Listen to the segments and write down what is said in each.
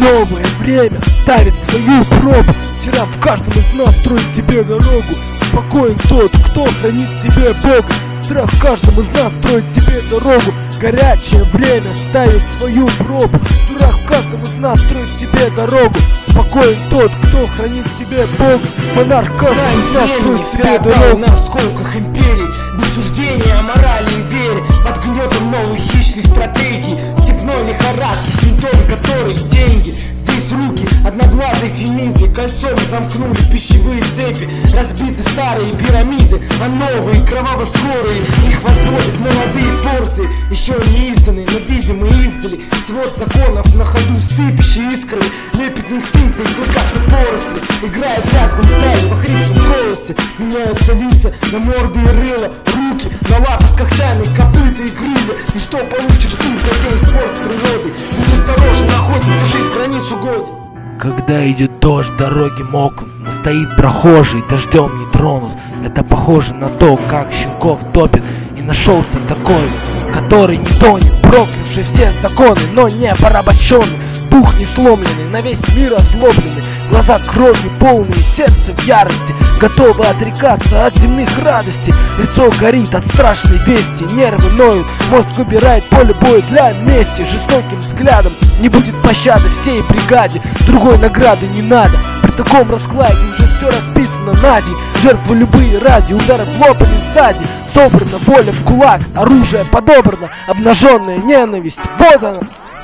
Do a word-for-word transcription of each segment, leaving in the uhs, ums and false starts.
Новое время ставит свою пробу. Вчера в каждом из нас строит себе дорогу. Спокоен тот, кто хранит в себе Бога. Страх в каждом из нас строит себе дорогу. Горячее время ставит свою пробу. Дурак в каждом из нас строит себе дорогу. Спокоен тот, кто хранит в себе Бога. Монарх в каждом из нас строит себе дорогу. На осколках империй, без суждения о морали и вере, под гнетом новых хищных стратегий, степной лихорадки, симптомы которой деньги. Здесь руки одноглазой фемиды кольцом замкнули пищевые цепи. Разбиты старые пирамиды, а новые кроваво-скорые их возводят молодые порции. Еще не изданные, но видимые издали. Свод законов на ходу сыпящие искры. Лепит инстинкты из клыкастой поросли. Играет лязгом стали во хрипшем голосе. Меняются лица на морды и рыла, руки на лапы с когтями, копыта и крылья. И что получишь ты, злодей, спор с природой? Будь осторожен, охотник, держись границу года. Когда идет дождь, дороги мокнут, но стоит прохожий, дождем не тронут. Это похоже на то, как щенков топит. И нашелся такой, который не тонет, проклявший все законы, но не порабощенный. Дух не сломленный, на весь мир озлобленный. Глаза кровью полные, сердце в ярости, готовы отрекаться от земных радостей. Лицо горит от страшной вести, нервы ноют, мозг выбирает поле боя для мести. Жестоким взглядом не будет пощады всей бригаде, другой награды не надо. При таком раскладе уже все расписано на день. Жертвы любые ради, удары в лоб или сзади. Собрана воля в кулак, оружие подобрано, обнаженная ненависть, вот она.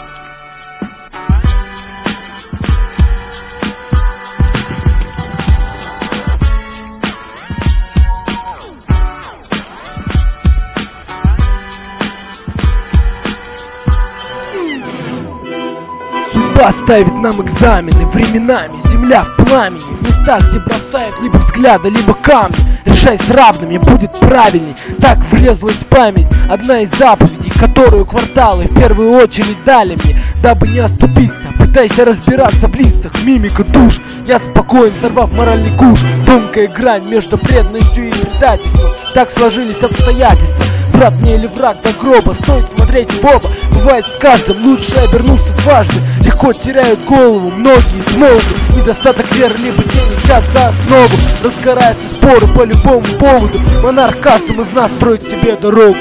Судьба ставит нам экзамены, временами земля в пламени. В местах, где бросают либо взгляды, либо камни. Решай с равными, будет правильней. Так врезалась в память одна из заповедей, которую кварталы в первую очередь дали мне. Дабы не оступиться, пытайся разбираться в лицах, мимика душ. Я спокоен, сорвав моральный куш. Тонкая грань между преданностью и предательством. Так сложились обстоятельства. Брат мне или враг до гроба, стоит смотреть в оба. Бывает с каждым, лучше обернуться дважды. Легко теряют голову, многие смолкнут. Недостаток веры, либо денег взят за основу. Разгораются споры по любому поводу. Монарх каждому из нас строит себе дорогу.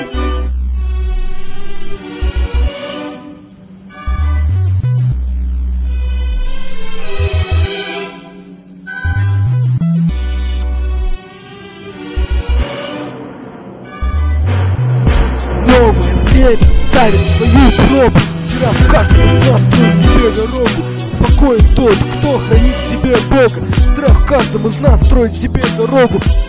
Новое время ставит свою пробу. Вчера в каждом из нас строит себе дорогу. Спокоен тот, кто хранит в себе Бога. Страх в каждом из нас строит себе дорогу.